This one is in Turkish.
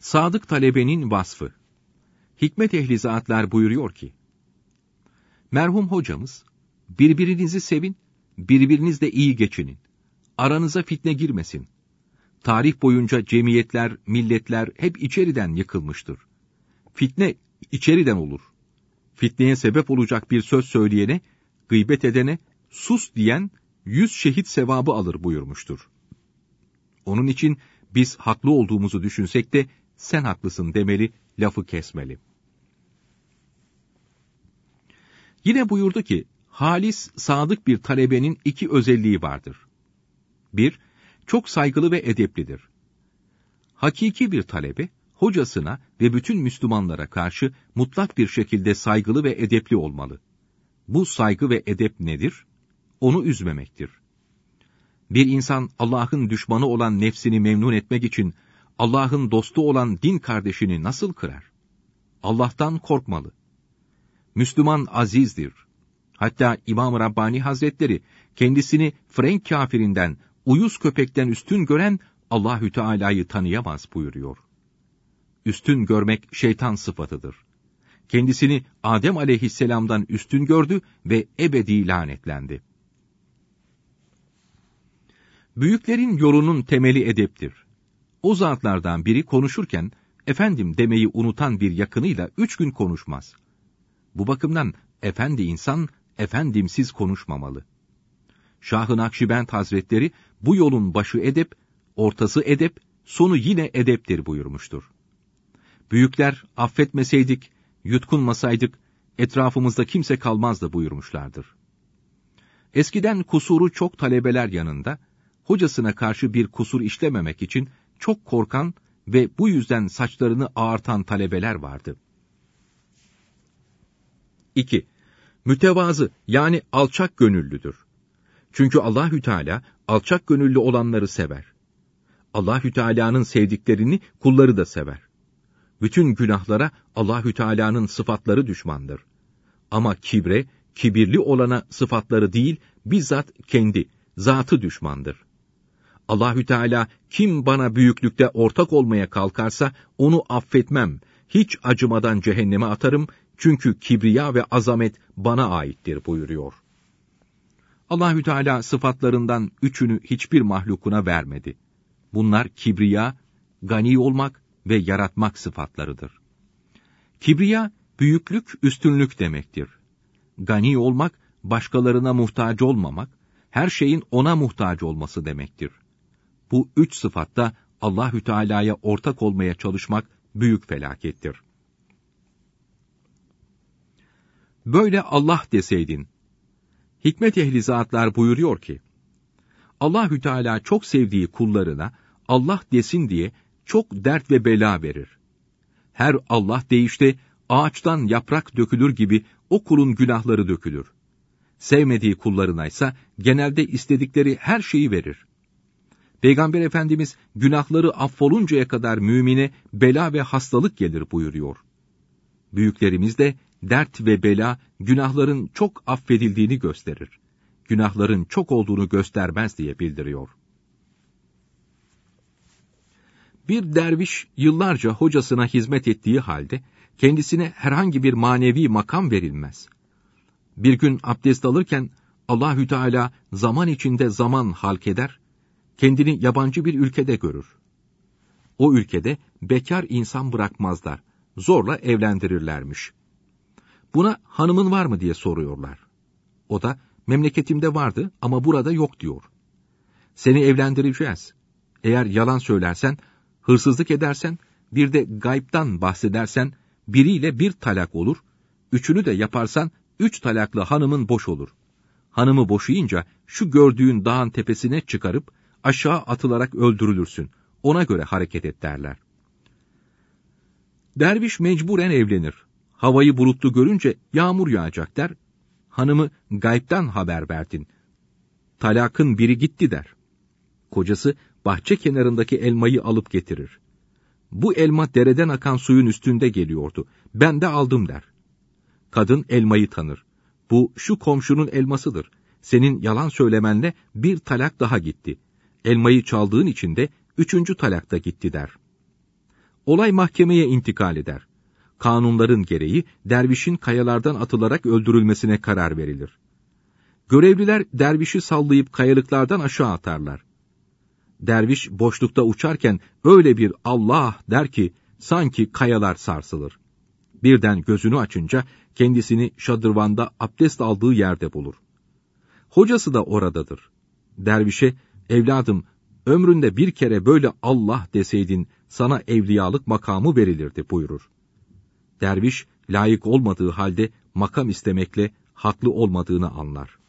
Sadık talebenin vasfı. Hikmet ehli zatlar buyuruyor ki, merhum hocamız, birbirinizi sevin, birbirinizle iyi geçinin. Aranıza fitne girmesin. Tarih boyunca cemiyetler, milletler hep içeriden yıkılmıştır. Fitne içeriden olur. Fitneye sebep olacak bir söz söyleyene, gıybet edene, sus diyen 100 şehit sevabı alır buyurmuştur. Onun için biz haklı olduğumuzu düşünsek de sen haklısın demeli, lafı kesmeli. Yine buyurdu ki, halis, sadık bir talebenin 2 özelliği vardır. 1, çok saygılı ve edeplidir. Hakiki bir talebe, hocasına ve bütün Müslümanlara karşı mutlak bir şekilde saygılı ve edepli olmalı. Bu saygı ve edep nedir? Onu üzmemektir. Bir insan Allah'ın düşmanı olan nefsini memnun etmek için Allah'ın dostu olan din kardeşini nasıl kırar? Allah'tan korkmalı. Müslüman azizdir. Hatta İmam-ı Rabbani Hazretleri kendisini Frenk kafirinden, uyuz köpekten üstün gören Allahü Teala'yı tanıyamaz buyuruyor. Üstün görmek şeytan sıfatıdır. Kendisini Adem aleyhisselamdan üstün gördü ve ebedi lanetlendi. Büyüklerin yolunun temeli edeptir. O zatlardan biri konuşurken, efendim demeyi unutan bir yakınıyla 3 gün konuşmaz. Bu bakımdan efendi insan, efendimsiz konuşmamalı. Şah-ı Nakşibend Hazretleri, bu yolun başı edep, ortası edep, sonu yine edeptir buyurmuştur. Büyükler, affetmeseydik, yutkunmasaydık, etrafımızda kimse kalmazdı buyurmuşlardır. Eskiden kusuru çok talebeler yanında, hocasına karşı bir kusur işlememek için çok korkan ve bu yüzden saçlarını ağartan talebeler vardı. 2. Mütevazı yani alçak gönüllüdür. Çünkü Allahü Teala alçak gönüllü olanları sever. Allahü Teala'nın sevdiklerini kulları da sever. Bütün günahlara Allahü Teala'nın sıfatları düşmandır. Ama kibre, kibirli olana sıfatları değil, bizzat kendi, zatı düşmandır. Allahü Teala kim bana büyüklükte ortak olmaya kalkarsa onu affetmem, hiç acımadan cehenneme atarım, çünkü kibriya ve azamet bana aittir buyuruyor. Allahü Teala sıfatlarından 3'ünü hiçbir mahlukuna vermedi. Bunlar kibriya, gani olmak ve yaratmak sıfatlarıdır. Kibriya, büyüklük, üstünlük demektir. Gani olmak, başkalarına muhtaç olmamak, her şeyin ona muhtaç olması demektir. Bu 3 sıfatta Allahü Teala'ya ortak olmaya çalışmak büyük felakettir. Böyle Allah deseydin. Hikmet ehli zatlar buyuruyor ki, Allahü Teala çok sevdiği kullarına Allah desin diye çok dert ve bela verir. Her Allah deyişte ağaçtan yaprak dökülür gibi o kulun günahları dökülür. Sevmediği kullarına ise genelde istedikleri her şeyi verir. Peygamber Efendimiz günahları affoluncaya kadar mümine bela ve hastalık gelir buyuruyor. Büyüklerimiz de dert ve bela günahların çok affedildiğini gösterir. Günahların çok olduğunu göstermez diye bildiriyor. Bir derviş yıllarca hocasına hizmet ettiği halde kendisine herhangi bir manevi makam verilmez. Bir gün abdest alırken Allahü Teala zaman içinde zaman halk eder, kendini yabancı bir ülkede görür. O ülkede bekar insan bırakmazlar, zorla evlendirirlermiş. Buna hanımın var mı diye soruyorlar. O da memleketimde vardı ama burada yok diyor. Seni evlendireceğiz. Eğer yalan söylersen, hırsızlık edersen, bir de gaybtan bahsedersen, biriyle 1 talak olur, 3'ünü de yaparsan 3 talaklı hanımın boş olur. Hanımı boşayınca şu gördüğün dağın tepesine çıkarıp aşağı atılarak öldürülürsün. Ona göre hareket et derler. Derviş mecburen evlenir. Havayı bulutlu görünce yağmur yağacak der. Hanımı gaybtan haber verdin. Talakın biri gitti der. Kocası bahçe kenarındaki elmayı alıp getirir. Bu elma dereden akan suyun üstünde geliyordu. Ben de aldım der. Kadın elmayı tanır. Bu şu komşunun elmasıdır. Senin yalan söylemenle 1 talak daha gitti. Elmayı çaldığın için de 3. talak da gitti der. Olay mahkemeye intikal eder. Kanunların gereği dervişin kayalardan atılarak öldürülmesine karar verilir. Görevliler dervişi sallayıp kayalıklardan aşağı atarlar. Derviş boşlukta uçarken öyle bir Allah der ki sanki kayalar sarsılır. Birden gözünü açınca kendisini şadırvanda abdest aldığı yerde bulur. Hocası da oradadır. Dervişe, evladım, ömründe bir kere böyle Allah deseydin sana evliyalık makamı verilirdi buyurur. Derviş, layık olmadığı halde makam istemekle haklı olmadığını anlar.